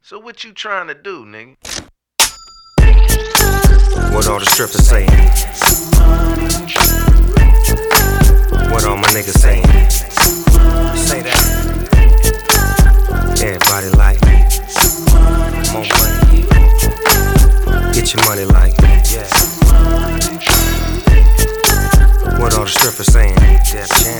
So what you trying to do, nigga? What all the strippers saying? What all my niggas saying? Say that. Everybody like more money. Get your money like, yeah. What all the strippers saying? Def Jam.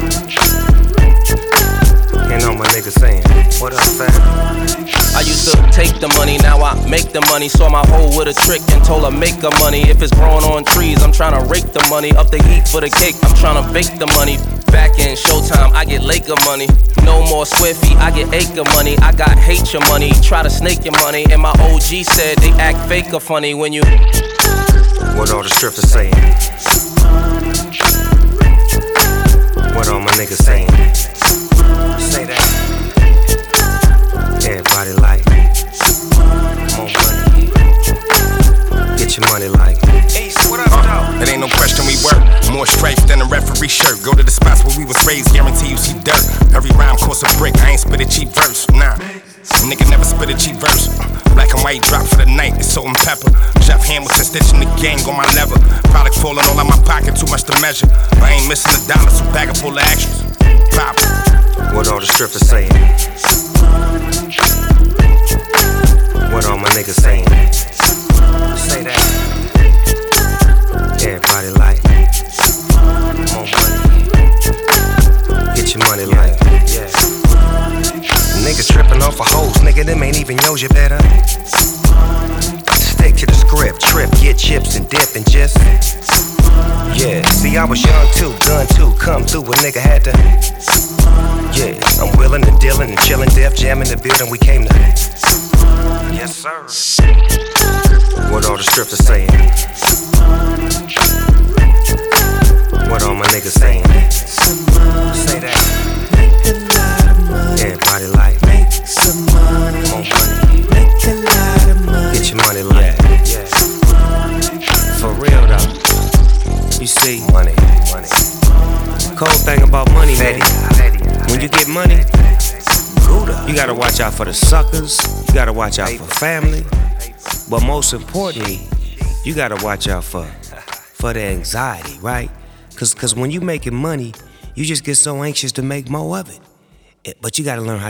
And all my niggas saying, what up, fam? I used to take the money, now I make the money. Saw my hoe with a trick and told her make her money. If it's growing on trees, I'm tryna rake the money. Up the heat for the cake, I'm tryna bake the money. Back in Showtime, I get Laker money. No more square feet, I get acre money. I got hate your money, try to snake your money. And my OG said they act fake or funny when you. What all the strippers saying? What all my niggas saying? Say that. Everybody like more money. Get your money like. Ace, what up, dog? It ain't no question we work. More stripes than a referee shirt. Go to the spots where we was raised, guarantee you see dirt. Every rhyme costs a brick, I ain't spit a cheap verse, nah. Nigga never spit a cheap verse. Black and white drop for the night, it's salt and pepper. Chef Hamilton stitching the gang on my lever. Product falling all out my pocket, too much to measure. I ain't missing a dollar, so bag it full of extras. Pop. What all the strippers saying? What all my niggas saying? Say that. Everybody like more money. Get your money like, yeah. Niggas tripping off of hoes, nigga, them ain't even yours, you better stick to the script, trip, get chips and dip and just, yeah. See, I was young too, gun too, come through, a nigga had to, yeah. I'm willing and dealing and chillin', Def Jam in the building, we came to, yes sir. What all the strippers saying? What all my niggas saying? Say that. Everybody like more money. Get your money like, yeah. For real though. You see, money. Cold thing about money, man. When you get money, you gotta watch out for the suckers. You gotta watch out for family. But most importantly, you gotta watch out for the anxiety, right? Cause when you making money, you just get so anxious to make more of it. But you gotta learn how